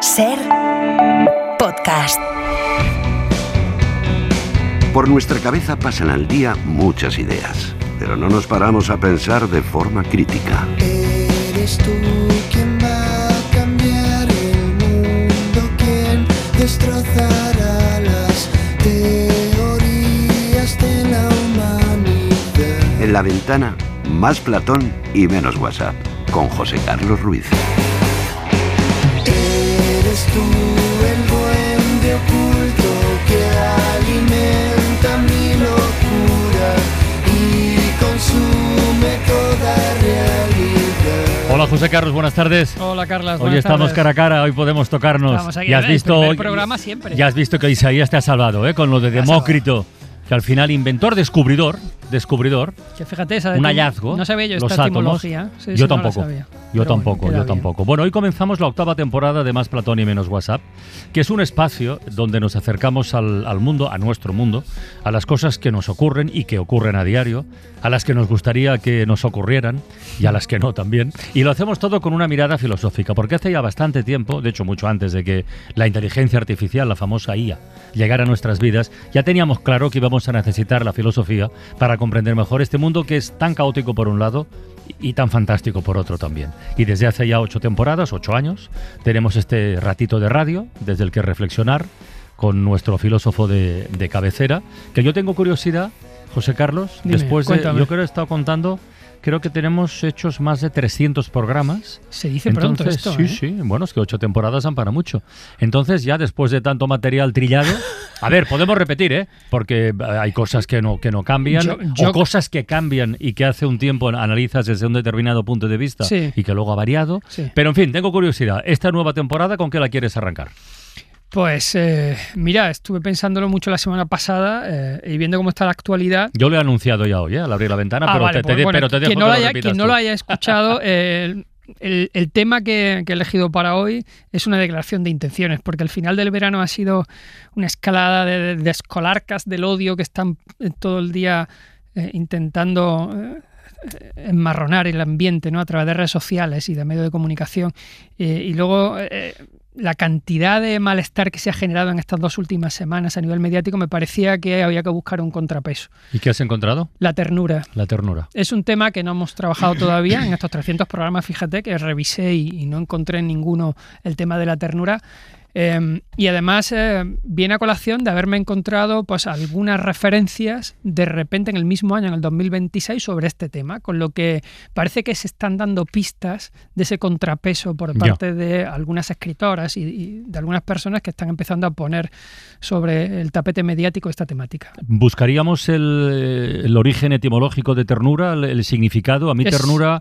Ser podcast. Por nuestra cabeza pasan al día muchas ideas, pero no nos paramos a pensar de forma crítica. Eres tú quien va a cambiar el mundo, quien destrozará las teorías de la humanidad. En La Ventana, más Platón y menos WhatsApp, con José Carlos Ruiz. Eres tú el duende oculto que alimenta mi locura y consume toda realidad. Hola José Carlos, buenas tardes. Hola Carlas, Hoy estamos cara a cara, hoy podemos tocarnos. Estamos aquí, Ya has visto el hoy, programa siempre. ya has visto que Isaías te ha salvado, con lo de Demócrito, que al final inventor, descubridor, Que fíjate, esa un hallazgo. No sabía yo los esta átomos. etimología. Sí, Yo sí, no la tampoco. sabía. Yo Pero tampoco, bueno, yo queda bien. tampoco. Bueno, hoy comenzamos la 8ª temporada de Más Platón y Menos WhatsApp, que es un espacio donde nos acercamos al mundo, a nuestro mundo, a las cosas que nos ocurren y que ocurren a diario, a las que nos gustaría que nos ocurrieran y a las que no también. Y lo hacemos todo con una mirada filosófica, porque hace ya bastante tiempo, de hecho mucho antes de que la inteligencia artificial, la famosa IA, llegara a nuestras vidas, ya teníamos claro que íbamos a necesitar la filosofía para comprender mejor este mundo que es tan caótico por un lado y tan fantástico por otro también. Y desde hace ya 8 temporadas, 8 años, tenemos este ratito de radio desde el que reflexionar con nuestro filósofo de cabecera, que yo tengo curiosidad, José Carlos, Dime, después de, cuéntame. yo creo que he estado contando, creo que tenemos hechos más de 300 programas. Se dice pronto esto, Sí, sí, bueno, es que 8 temporadas han para mucho. Entonces ya después de tanto material trillado, a ver, podemos repetir, porque hay cosas que no cambian, o cosas que cambian y que hace un tiempo analizas desde un determinado punto de vista Sí. y que luego ha variado. Sí. Pero en fin, tengo curiosidad, esta nueva temporada, ¿con qué la quieres arrancar? Pues mira, estuve pensándolo mucho la semana pasada y viendo cómo está la actualidad. Yo lo he anunciado ya hoy, al abrir la ventana, pero, vale, te dejo quien que no lo haya, repitas quien no tú. lo haya escuchado, el tema que he elegido para hoy es una declaración de intenciones, porque al final del verano ha sido una escalada de escolarcas del odio que están todo el día intentando enmarronar el ambiente, ¿no? A través de redes sociales y de medios de comunicación. Y luego la cantidad de malestar que se ha generado en estas 2 últimas semanas a nivel mediático, me parecía que había que buscar un contrapeso. ¿Y qué has encontrado? La ternura. La ternura. Es un tema que no hemos trabajado todavía en estos 300 programas, fíjate, que revisé y no encontré en ninguno el tema de la ternura. Y además viene a colación de haberme encontrado pues algunas referencias de repente en el mismo año, en el 2026, sobre este tema, con lo que parece que se están dando pistas de ese contrapeso por parte de algunas escritoras y de algunas personas que están empezando a poner sobre el tapete mediático esta temática. ¿Buscaríamos el origen etimológico de ternura, el significado? A mí ternura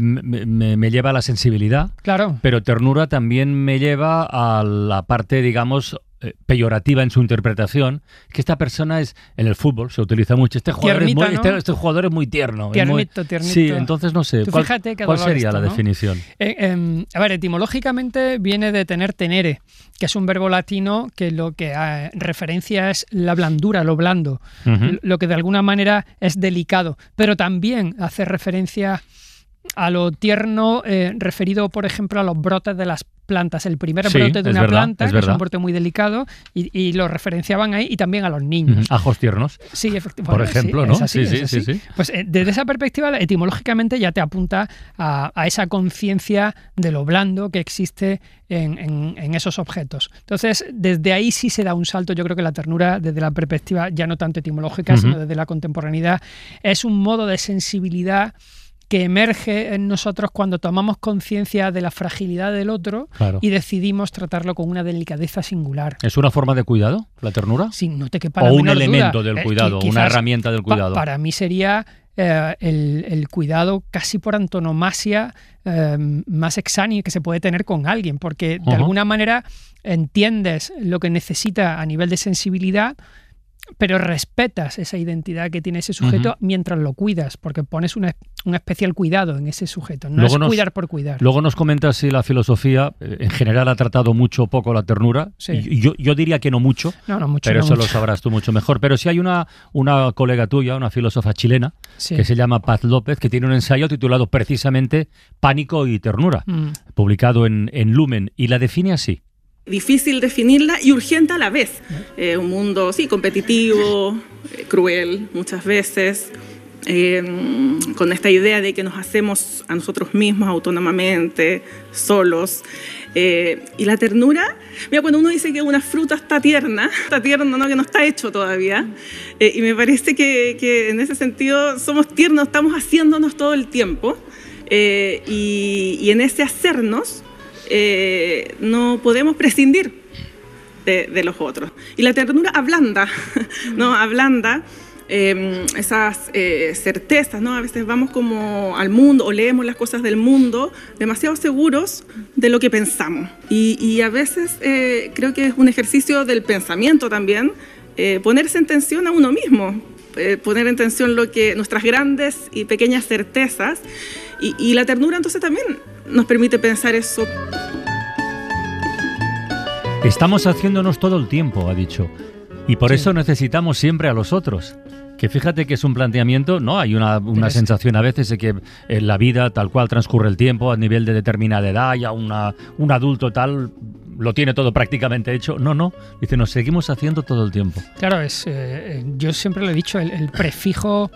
me lleva a la sensibilidad, claro, pero ternura también me lleva a la parte, digamos, peyorativa en su interpretación, que esta persona es, en el fútbol se utiliza mucho, este jugador, tiernita, es, muy, ¿no? este jugador es muy tierno. Tiernito. Sí, entonces no sé, ¿cuál sería la definición? A ver, etimológicamente viene de tener tenere, que es un verbo latino que lo que referencia es la blandura, lo blando, lo que de alguna manera es delicado, pero también hace referencia a lo tierno referido, por ejemplo, a los brotes de las plantas. El primer brote de una planta, que es un brote muy delicado, y lo referenciaban ahí, y también a los niños. Ajos tiernos. Sí, efectivamente. Por ejemplo, ¿no? Es así, sí. Pues desde esa perspectiva, etimológicamente ya te apunta a esa conciencia de lo blando que existe en esos objetos. Entonces, desde ahí sí se da un salto. Yo creo que la ternura, desde la perspectiva ya no tanto etimológica, sino desde la contemporaneidad, es un modo de sensibilidad que emerge en nosotros cuando tomamos conciencia de la fragilidad del otro, claro, y decidimos tratarlo con una delicadeza singular. ¿Es una forma de cuidado, la ternura? Sí, no te quepa la menor duda. O un elemento del cuidado, una herramienta del cuidado. Para mí sería el cuidado casi por antonomasia más exánime que se puede tener con alguien, porque de alguna manera entiendes lo que necesita a nivel de sensibilidad, pero respetas esa identidad que tiene ese sujeto mientras lo cuidas, porque pones un especial cuidado en ese sujeto. No es cuidar por cuidar. Luego nos comentas si la filosofía en general ha tratado mucho o poco la ternura. Sí. Y yo diría que no mucho, pero eso lo sabrás tú mucho mejor. Pero sí hay una colega tuya, una filósofa chilena, que se llama Paz López, que tiene un ensayo titulado precisamente Pánico y Ternura, publicado en Lumen, y la define así. difícil definirla y urgente a la vez. Un mundo, sí, competitivo, cruel muchas veces, con esta idea de que nos hacemos a nosotros mismos autónomamente, solos. Y la ternura, mira, cuando uno dice que una fruta está tierna, ¿no? Que no está hecho todavía, y me parece que en ese sentido somos tiernos, estamos haciéndonos todo el tiempo, y en ese hacernos no podemos prescindir de los otros. Y la ternura ablanda, ¿no? Ablanda esas certezas, ¿no? A veces vamos como al mundo o leemos las cosas del mundo demasiado seguros de lo que pensamos. Y a veces creo que es un ejercicio del pensamiento también, ponerse en tensión a uno mismo, poner en tensión nuestras grandes y pequeñas certezas. Y la ternura entonces también nos permite pensar eso. Estamos haciéndonos todo el tiempo, ha dicho. Y por eso necesitamos siempre a los otros. Que fíjate que es un planteamiento, ¿no? Hay una sensación a veces de que en la vida, tal cual transcurre el tiempo, a nivel de determinada edad, ya un adulto tal lo tiene todo prácticamente hecho. No. Dice, nos seguimos haciendo todo el tiempo. Claro, yo siempre lo he dicho, el prefijo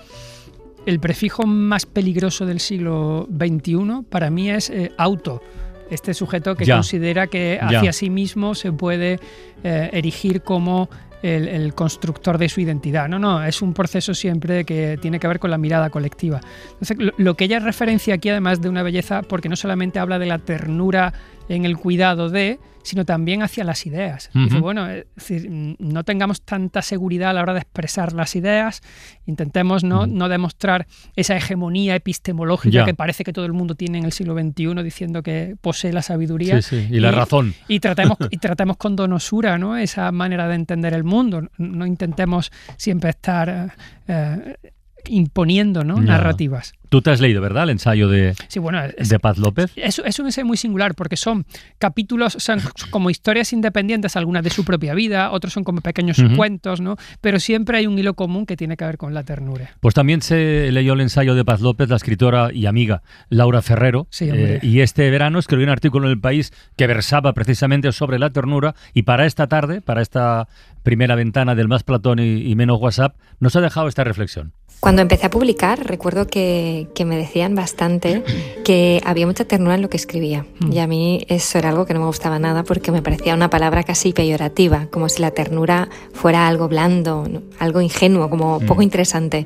más peligroso del siglo XXI para mí es auto. Este sujeto que considera que hacia sí mismo se puede erigir como el constructor de su identidad. No, es un proceso siempre que tiene que ver con la mirada colectiva. Entonces, lo que ella referencia aquí, además de una belleza, porque no solamente habla de la ternura en el cuidado sino también hacia las ideas. Dice, bueno, es decir, no tengamos tanta seguridad a la hora de expresar las ideas, intentemos no demostrar esa hegemonía epistemológica que parece que todo el mundo tiene en el siglo XXI diciendo que posee la sabiduría. Y la razón. Y tratemos con donosura, ¿no? Esa manera de entender el mundo. No intentemos siempre estar imponiendo, ¿no? Narrativas. Tú te has leído, ¿verdad?, el ensayo de Paz López. Es un ensayo muy singular porque son capítulos, son como historias independientes, algunas de su propia vida, otros son como pequeños cuentos, ¿no? Pero siempre hay un hilo común que tiene que ver con la ternura. Pues también se leyó el ensayo de Paz López, la escritora y amiga Laura Ferrero, y este verano escribió un artículo en El País que versaba precisamente sobre la ternura, y para esta tarde, para esta primera ventana del Más Platón y Menos WhatsApp, nos ha dejado esta reflexión. Cuando empecé a publicar, recuerdo que me decían bastante que había mucha ternura en lo que escribía. Y a mí eso era algo que no me gustaba nada porque me parecía una palabra casi peyorativa, como si la ternura fuera algo blando, algo ingenuo, como poco interesante.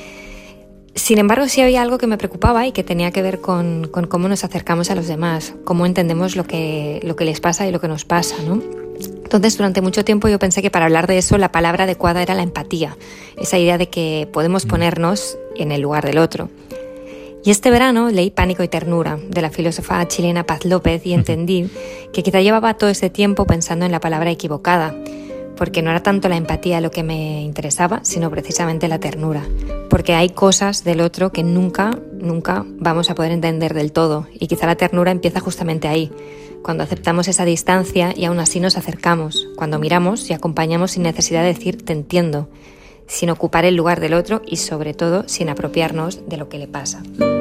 Sin embargo, sí había algo que me preocupaba y que tenía que ver con cómo nos acercamos a los demás, cómo entendemos lo que les pasa y lo que nos pasa, ¿no? Entonces, durante mucho tiempo yo pensé que para hablar de eso la palabra adecuada era la empatía, esa idea de que podemos ponernos en el lugar del otro. Y este verano leí Pánico y Ternura, de la filósofa chilena Paz López, y entendí que quizá llevaba todo ese tiempo pensando en la palabra equivocada, porque no era tanto la empatía lo que me interesaba, sino precisamente la ternura. Porque hay cosas del otro que nunca vamos a poder entender del todo, y quizá la ternura empieza justamente ahí, cuando aceptamos esa distancia y aún así nos acercamos, cuando miramos y acompañamos sin necesidad de decir te entiendo, sin ocupar el lugar del otro y sobre todo sin apropiarnos de lo que le pasa.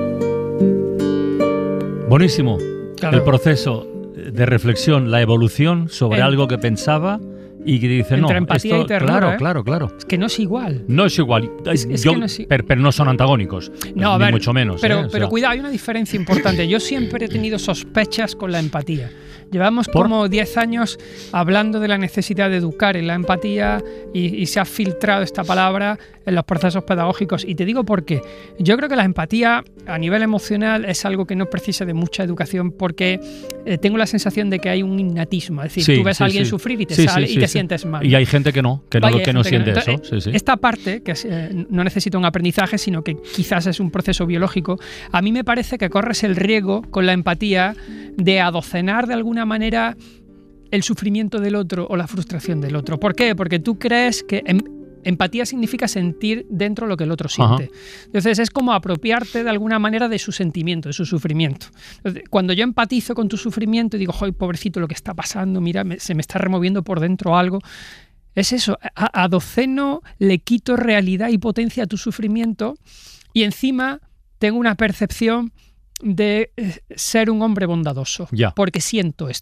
Buenísimo. Claro. El proceso de reflexión, la evolución sobre algo que pensaba y que dice, entre empatía y ternura, claro. Es que no es igual. No es igual. Pero no son antagónicos. No, a ver, mucho menos. Pero cuidado, hay una diferencia importante. Yo siempre he tenido sospechas con la empatía. Llevamos como 10 años hablando de la necesidad de educar en la empatía y se ha filtrado esta palabra en los procesos pedagógicos. Y te digo por qué. Yo creo que la empatía a nivel emocional es algo que no precisa de mucha educación porque tengo la sensación de que hay un innatismo. Es decir, tú ves a alguien sufrir y te sale y te sientes mal. Y hay gente que no siente eso. Entonces, esta parte, que no necesita un aprendizaje, sino que quizás es un proceso biológico, a mí me parece que corres el riesgo con la empatía de adocenar de alguna manera el sufrimiento del otro o la frustración del otro. ¿Por qué? Porque tú crees que empatía significa sentir dentro lo que el otro siente. Ajá. Entonces es como apropiarte de alguna manera de su sentimiento, de su sufrimiento. Entonces, cuando yo empatizo con tu sufrimiento y digo, ¡ay, pobrecito lo que está pasando! Mira, se me está removiendo por dentro algo. Es eso, adoceno, le quito realidad y potencia a tu sufrimiento y encima tengo una percepción de ser un hombre bondadoso, porque siento esto.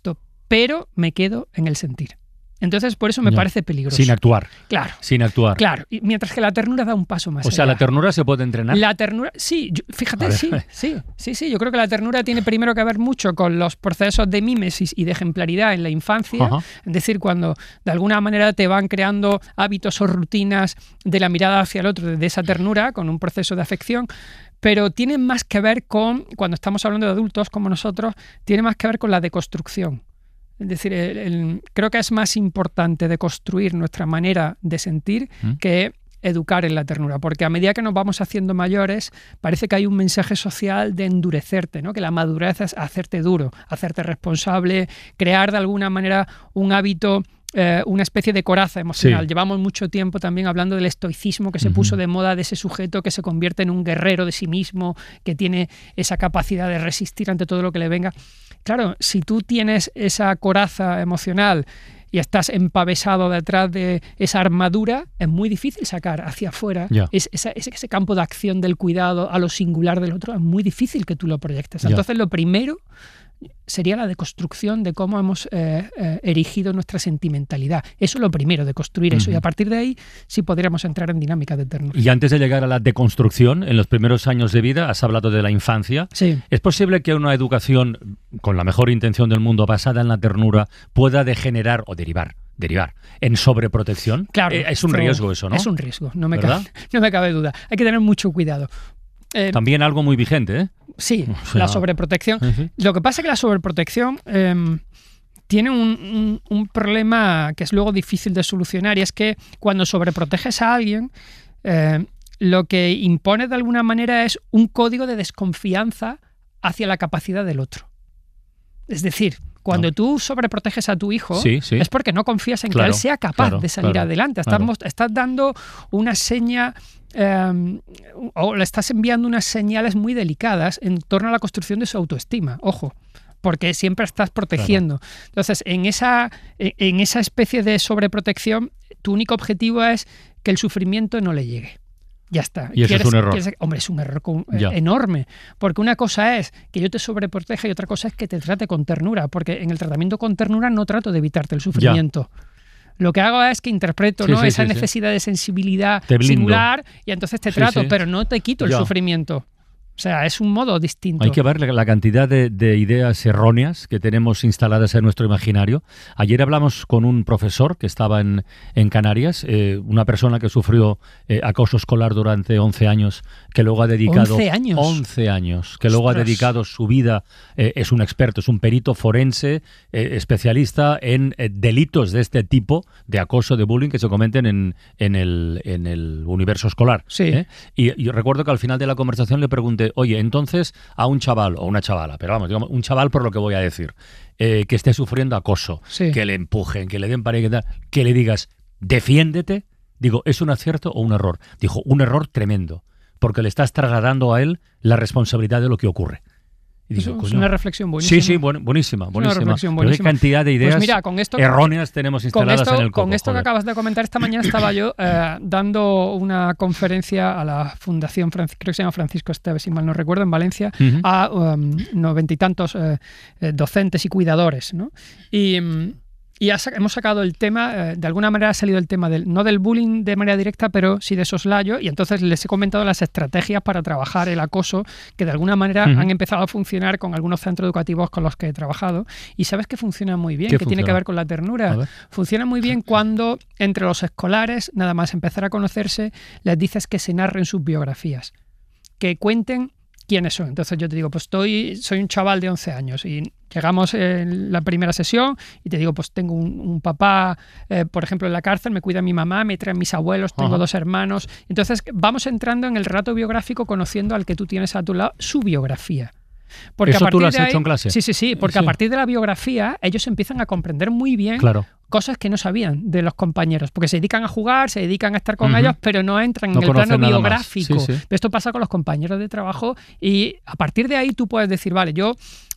pero me quedo en el sentir. Entonces, por eso me parece peligroso. Sin actuar. Claro. Sin actuar. Claro. Y mientras que la ternura da un paso más allá. O sea, ¿la ternura se puede entrenar? La ternura, sí. Fíjate, sí. Yo creo que la ternura tiene primero que ver mucho con los procesos de mímesis y de ejemplaridad en la infancia. Ajá. Es decir, cuando de alguna manera te van creando hábitos o rutinas de la mirada hacia el otro, de esa ternura, con un proceso de afección. Pero tiene más que ver con, cuando estamos hablando de adultos como nosotros, tiene más que ver con la deconstrucción. Es decir, creo que es más importante deconstruir nuestra manera de sentir que educar en la ternura, porque a medida que nos vamos haciendo mayores parece que hay un mensaje social de endurecerte, ¿no? Que la madurez es hacerte duro, hacerte responsable, crear de alguna manera un hábito, una especie de coraza emocional. Sí. Llevamos mucho tiempo también hablando del estoicismo que se puso de moda, de ese sujeto que se convierte en un guerrero de sí mismo, que tiene esa capacidad de resistir ante todo lo que le venga. Claro, si tú tienes esa coraza emocional y estás empavesado detrás de esa armadura, es muy difícil sacar hacia afuera ese campo de acción del cuidado a lo singular del otro. Es muy difícil que tú lo proyectes. Entonces, lo primero sería la deconstrucción de cómo hemos erigido nuestra sentimentalidad. Eso es lo primero, de construir eso. Y a partir de ahí sí podríamos entrar en dinámica de ternura. Y antes de llegar a la deconstrucción, en los primeros años de vida, has hablado de la infancia. Sí. ¿Es posible que una educación con la mejor intención del mundo, basada en la ternura, pueda degenerar o derivar en sobreprotección? Claro. Es un riesgo eso, ¿no? Es un riesgo, no me cabe duda. Hay que tener mucho cuidado. También algo muy vigente, ¿eh? Sí, o sea, la sobreprotección. Lo que pasa es que la sobreprotección tiene un problema que es luego difícil de solucionar, y es que cuando sobreproteges a alguien, lo que impone de alguna manera es un código de desconfianza hacia la capacidad del otro. Es decir, cuando tú sobreproteges a tu hijo, es porque no confías en que él sea capaz de salir adelante. Estás dando una seña, o le estás enviando unas señales muy delicadas en torno a la construcción de su autoestima. Ojo, porque siempre estás protegiendo. Entonces, en esa especie de sobreprotección, tu único objetivo es que el sufrimiento no le llegue. Ya está. Y eso es un error. Hombre, es un error enorme. Porque una cosa es que yo te sobreproteja y otra cosa es que te trate con ternura. Porque en el tratamiento con ternura no trato de evitarte el sufrimiento. Lo que hago es que interpreto esa necesidad de sensibilidad singular, y entonces te trato, pero no te quito el sufrimiento. O sea, es un modo distinto. Hay que ver la cantidad de ideas erróneas que tenemos instaladas en nuestro imaginario. Ayer hablamos con un profesor que estaba en Canarias, una persona que sufrió acoso escolar durante 11 años, que luego ha dedicado... 11 años. 11 años, que luego ha dedicado su vida, es un experto, es un perito forense, especialista en delitos de este tipo, de acoso, de bullying, que se cometen en el universo escolar. Sí. Y yo recuerdo que al final de la conversación le pregunté, oye, entonces a un chaval o una chavala, pero vamos, digamos, un chaval por lo que voy a decir, que esté sufriendo acoso, que le empujen, que le den pared, que le digas, defiéndete, digo, ¿es un acierto o un error? Dijo, un error tremendo, porque le estás trasladando a él la responsabilidad de lo que ocurre. Y digo, es una reflexión buenísima. Sí, buenísima. Una reflexión buenísima. Pero qué cantidad de ideas con esto, erróneas tenemos instaladas en el coco. Con esto que acabas de comentar, esta mañana estaba yo dando una conferencia a la Fundación, creo que se llama Francisco Esteves, si mal no recuerdo, en Valencia, a 90 y tantos docentes y cuidadores, ¿no? Y hemos sacado el tema, de alguna manera ha salido el tema no del bullying de manera directa, pero sí de soslayo, y entonces les he comentado las estrategias para trabajar el acoso, que de alguna manera han empezado a funcionar con algunos centros educativos con los que he trabajado, y sabes que funciona muy bien, que tiene que ver con la ternura. Funciona muy bien cuando entre los escolares, nada más empezar a conocerse, les dices que se narren sus biografías, que cuenten quiénes son. Entonces yo te digo, pues soy un chaval de 11 años y llegamos en la primera sesión y te digo, pues tengo un papá, por ejemplo, en la cárcel, me cuida mi mamá, me traen mis abuelos, tengo 2 hermanos. Entonces vamos entrando en el relato biográfico conociendo al que tú tienes a tu lado su biografía. Porque ¿eso tú lo has hecho en clase? Sí, porque a partir de la biografía ellos empiezan a comprender muy bien cosas que no sabían de los compañeros, porque se dedican a jugar, se dedican a estar con ellos, pero no entran en el plano biográfico. Esto pasa con los compañeros de trabajo y a partir de ahí tú puedes decir, vale, yo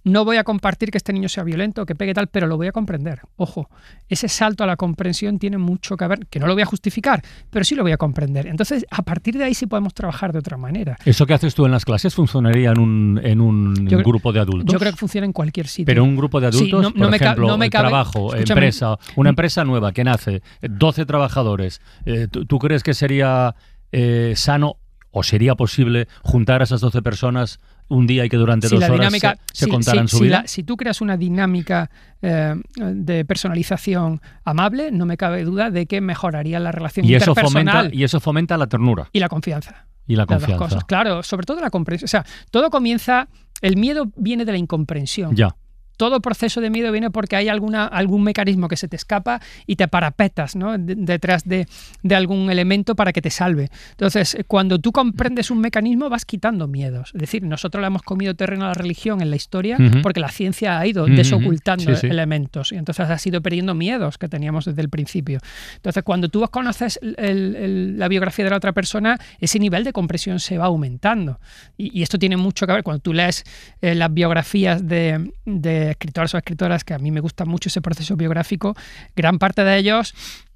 no voy a compartir que este niño sea violento, que pegue tal, pero lo voy a comprender. Ojo, ese salto a la comprensión tiene mucho que ver, que no lo voy a justificar, pero sí lo voy a comprender. Entonces, a partir de ahí sí podemos trabajar de otra manera. ¿Eso que haces tú en las clases funcionaría en un grupo de adultos? Yo creo que funciona en cualquier sitio. Pero un grupo de adultos, sí, por ejemplo, trabajo, escúchame, empresa, una empresa nueva que nace, 12 trabajadores, ¿tú crees que sería sano o sería posible juntar a esas 12 personas un día y que durante 2 horas se contaran su vida? Si tú creas una dinámica de personalización amable, no me cabe duda de que mejoraría la relación interpersonal. Y eso fomenta la ternura. Y la confianza. Y la confianza. Las dos cosas. Claro, sobre todo la comprensión. O sea, todo comienza... El miedo viene de la incomprensión. Ya. Todo proceso de miedo viene porque hay algún mecanismo que se te escapa y te parapetas, ¿no?, detrás de algún elemento para que te salve. Entonces, cuando tú comprendes un mecanismo, vas quitando miedos. Es decir, nosotros le hemos comido terreno a la religión en la historia porque la ciencia ha ido desocultando elementos y entonces has ido perdiendo miedos que teníamos desde el principio. Entonces, cuando tú conoces la biografía de la otra persona, ese nivel de comprensión se va aumentando. Y esto tiene mucho que ver cuando tú lees las biografías de escritores o escritoras, que a mí me gusta mucho ese proceso biográfico. Gran parte de ellos,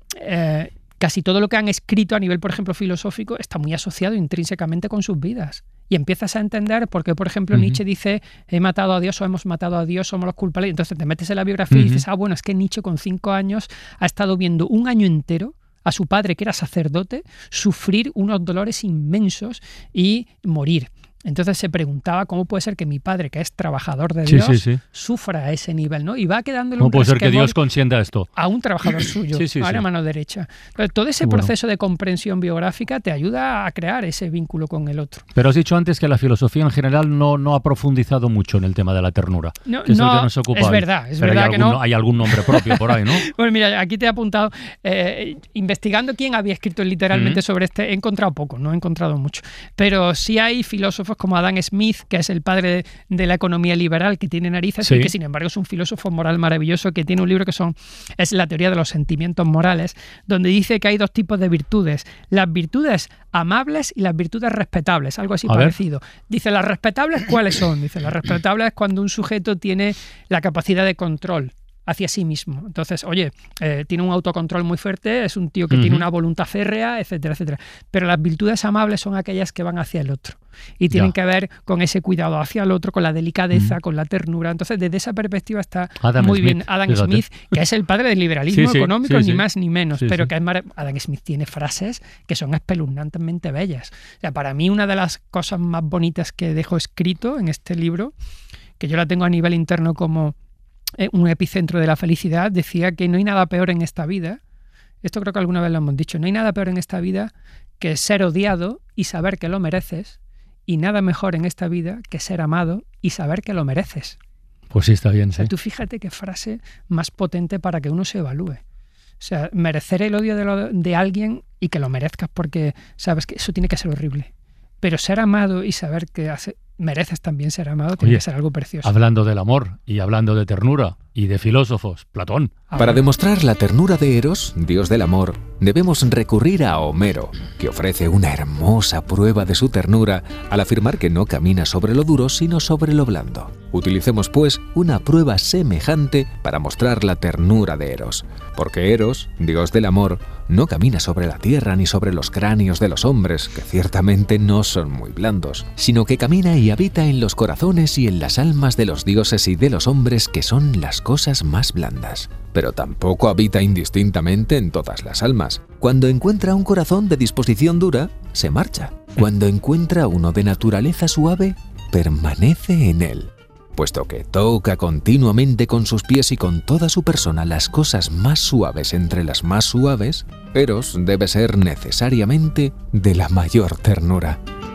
casi todo lo que han escrito a nivel, por ejemplo, filosófico, está muy asociado intrínsecamente con sus vidas. Y empiezas a entender por qué, por ejemplo, Nietzsche dice he matado a Dios o hemos matado a Dios, somos los culpables. Entonces te metes en la biografía y dices, bueno, es que Nietzsche con 5 años ha estado viendo un año entero a su padre, que era sacerdote, sufrir unos dolores inmensos y morir. Entonces se preguntaba cómo puede ser que mi padre, que es trabajador de Dios, sufra a ese nivel, ¿no? Y va quedándole ¿Cómo puede ser que Dios consienta esto? A un trabajador suyo, a la mano derecha. Entonces, todo ese proceso de comprensión biográfica te ayuda a crear ese vínculo con el otro. Pero has dicho antes que la filosofía en general no ha profundizado mucho en el tema de la ternura. No, que es el que nos ocupa. Es verdad Pero que no. Hay algún nombre propio por ahí, ¿no? Bueno, mira, aquí te he apuntado, investigando quién había escrito literalmente sobre este, he encontrado poco, no he encontrado mucho. Pero sí hay filósofos como Adam Smith, que es el padre de la economía liberal, que tiene narices y que sin embargo es un filósofo moral maravilloso, que tiene un libro que es la teoría de los sentimientos morales, donde dice que hay 2 tipos de virtudes: las virtudes amables y las virtudes respetables, algo así parecido. Dice, las respetables, ¿cuáles son? Dice, las respetables es cuando un sujeto tiene la capacidad de control hacia sí mismo. Entonces, oye, tiene un autocontrol muy fuerte, es un tío que tiene una voluntad férrea, etcétera, etcétera. Pero las virtudes amables son aquellas que van hacia el otro y tienen que ver con ese cuidado hacia el otro, con la delicadeza, con la ternura. Entonces, desde esa perspectiva está bien Adam Smith, que es el padre del liberalismo económico, ni más ni menos, pero que Adam Smith tiene frases que son espeluznantemente bellas. O sea, para mí, una de las cosas más bonitas que dejo escrito en este libro, que yo la tengo a nivel interno como un epicentro de la felicidad, decía que no hay nada peor en esta vida, esto creo que alguna vez lo hemos dicho, no hay nada peor en esta vida que ser odiado y saber que lo mereces, y nada mejor en esta vida que ser amado y saber que lo mereces. Pues sí, está bien, o sea, tú fíjate qué frase más potente para que uno se evalúe. O sea, merecer el odio de alguien y que lo merezcas, porque sabes que eso tiene que ser horrible. Pero ser amado y saber que mereces también ser amado tiene que ser algo precioso. Hablando del amor y hablando de ternura y de filósofos, Platón. Para demostrar la ternura de Eros, dios del amor, debemos recurrir a Homero, que ofrece una hermosa prueba de su ternura al afirmar que no camina sobre lo duro, sino sobre lo blando. Utilicemos, pues, una prueba semejante para mostrar la ternura de Eros, porque Eros, dios del amor, no camina sobre la tierra ni sobre los cráneos de los hombres, que ciertamente no son muy blandos, sino que camina y habita en los corazones y en las almas de los dioses y de los hombres, que son las cosas más blandas. Pero tampoco habita indistintamente en todas las almas. Cuando encuentra un corazón de disposición dura, se marcha. Cuando encuentra uno de naturaleza suave, permanece en él. Puesto que toca continuamente con sus pies y con toda su persona las cosas más suaves entre las más suaves, Eros debe ser necesariamente de la mayor ternura.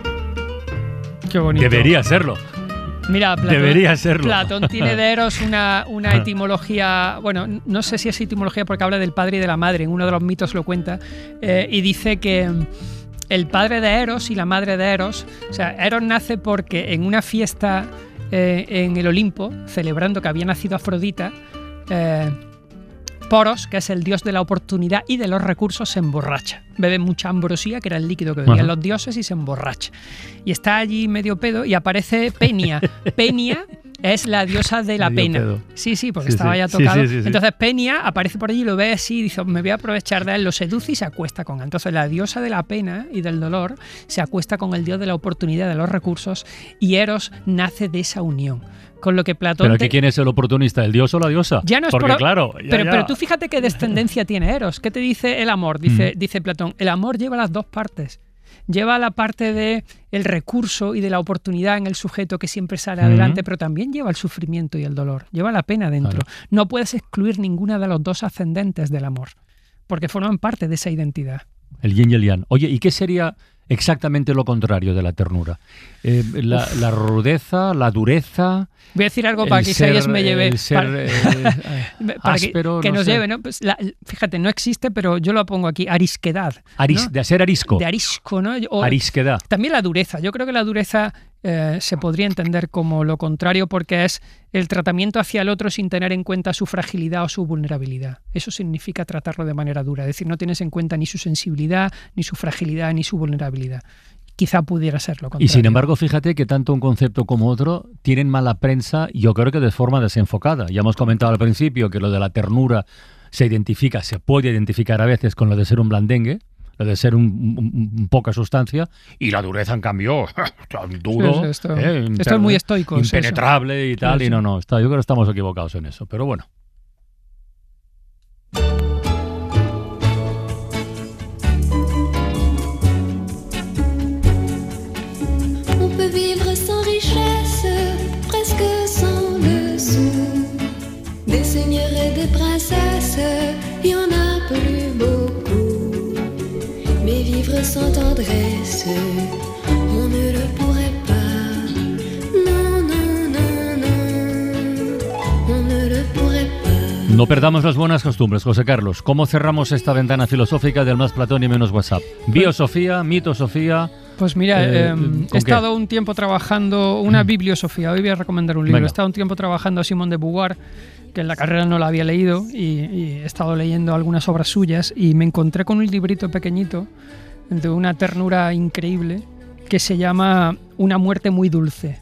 Qué bonito. Debería serlo. Mira, debería serlo. Platón tiene de Eros una etimología, bueno, no sé si es etimología porque habla del padre y de la madre, en uno de los mitos lo cuenta, y dice que el padre de Eros y la madre de Eros, o sea, Eros nace porque en una fiesta en el Olimpo, celebrando que había nacido Afrodita, Poros, que es el dios de la oportunidad y de los recursos, se emborracha. Bebe mucha ambrosía, que era el líquido que bebían los dioses, y se emborracha. Y está allí medio pedo y aparece Penia. Penia es la diosa de la Le dio pena. pedo. Sí, porque Sí, estaba sí. ya Sí, tocado. sí, sí, sí. Entonces Peña aparece por allí, lo ve así y dice, me voy a aprovechar de él, lo seduce y se acuesta con él. Entonces la diosa de la pena y del dolor se acuesta con el dios de la oportunidad, de los recursos, y Eros nace de esa unión. Con lo que Platón... ¿Pero quién es el oportunista? ¿El dios o la diosa? Ya no es Porque por- claro... Pero tú fíjate qué descendencia tiene Eros. ¿Qué te dice el amor? Dice Platón, el amor lleva las dos partes. Lleva la parte de el recurso y de la oportunidad en el sujeto que siempre sale adelante, pero también lleva el sufrimiento y el dolor. Lleva la pena dentro. Claro. No puedes excluir ninguna de los dos ascendentes del amor, porque forman parte de esa identidad. El yin y el yang. Oye, ¿y qué sería exactamente lo contrario de la ternura? La rudeza, la dureza... Voy a decir algo para que Isaías me lleve... El ser para áspero, que no nos sé. lleve, ¿no? Pues fíjate, no existe, pero yo lo pongo aquí, arisquedad. ¿no? De ser arisco. De arisco, ¿no? O Arisquedad. también la dureza. Yo creo que la dureza se podría entender como lo contrario, porque es el tratamiento hacia el otro sin tener en cuenta su fragilidad o su vulnerabilidad. Eso significa tratarlo de manera dura. Es decir, no tienes en cuenta ni su sensibilidad, ni su fragilidad, ni su vulnerabilidad. Quizá pudiera ser lo contrario. Y sin embargo, fíjate que tanto un concepto como otro tienen mala prensa, yo creo que de forma desenfocada. Ya hemos comentado al principio que lo de la ternura se puede identificar a veces con lo de ser un blandengue, lo de ser un poca sustancia, y la dureza, en cambio, tan duro, Sí, esto es muy estoico. es eso. impenetrable y tal, Sí, y sí. no, yo creo que estamos equivocados en eso, pero bueno. On peut vivre sans richesse, presque sans dessous. Des seigneurs et des princesses, y en a plus beaucoup. Mais vivre sans tendresse, on ne le pourrait pas. Non, non, non, non, on ne le pourrait pas. No perdamos las buenas costumbres, José Carlos. ¿Cómo cerramos esta ventana filosófica del Más Platón y Menos WhatsApp? Biosofía, mitosofía... Pues mira, ¿con he estado un tiempo trabajando una bibliosofía. Hoy voy a recomendar un libro. Venga. He estado un tiempo trabajando a Simone de Beauvoir, que en la carrera no la había leído, y he estado leyendo algunas obras suyas, y me encontré con un librito pequeñito de una ternura increíble que se llama Una muerte muy dulce,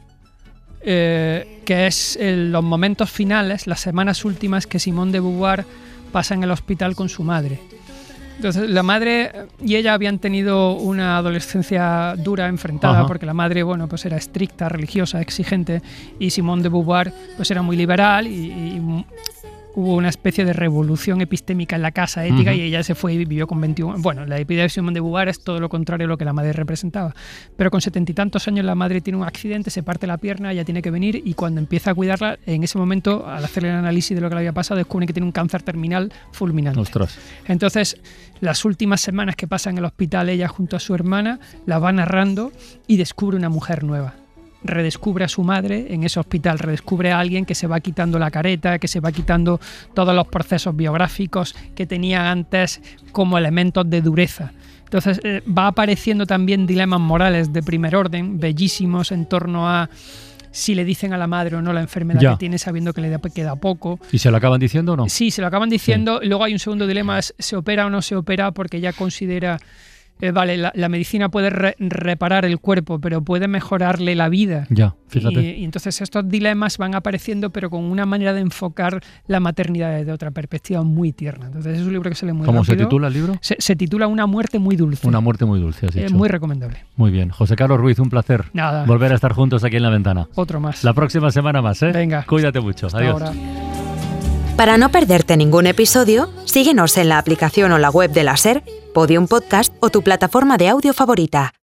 que es los momentos finales, las semanas últimas que Simone de Beauvoir pasa en el hospital con su madre. Entonces, la madre y ella habían tenido una adolescencia dura, enfrentada, Ajá. porque la madre, bueno, pues era estricta, religiosa, exigente, y Simone de Beauvoir pues era muy liberal, y hubo una especie de revolución epistémica en la casa ética, Ujú. y ella se fue y vivió con 21. Bueno, la vida de Simone de Beauvoir es todo lo contrario a lo que la madre representaba. Pero con 70 y tantos años la madre tiene un accidente, se parte la pierna, ella tiene que venir, y cuando empieza a cuidarla, en ese momento, al hacerle el análisis de lo que le había pasado, descubre que tiene un cáncer terminal fulminante. Ostras. Entonces, las últimas semanas que pasa en el hospital ella junto a su hermana, la va narrando y descubre una mujer nueva. Redescubre a su madre en ese hospital, redescubre a alguien que se va quitando la careta, que se va quitando todos los procesos biográficos que tenía antes como elementos de dureza. Entonces va apareciendo también dilemas morales de primer orden, bellísimos, en torno a si le dicen a la madre o no la enfermedad Ya. que tiene, sabiendo que le queda poco. ¿Y se lo acaban diciendo o no? Sí, se lo acaban diciendo. Luego hay un segundo dilema, es ¿se opera o no se opera? Porque ella considera, vale, la medicina puede reparar el cuerpo, pero puede mejorarle la vida. Ya, fíjate. Y entonces estos dilemas van apareciendo, pero con una manera de enfocar la maternidad desde otra perspectiva muy tierna. Entonces es un libro que se lee muy ¿Cómo rápido. se titula el libro? Se titula Una muerte muy dulce. Una muerte muy dulce, has dicho. Muy recomendable. Muy bien. José Carlos Ruiz, un placer Nada. volver a estar juntos aquí en La Ventana. Otro más. La próxima semana más, ¿eh? Venga. Cuídate mucho. Hasta Adiós. ahora. Para no perderte ningún episodio, síguenos en la aplicación o la web de la SER, Podium Podcast o tu plataforma de audio favorita.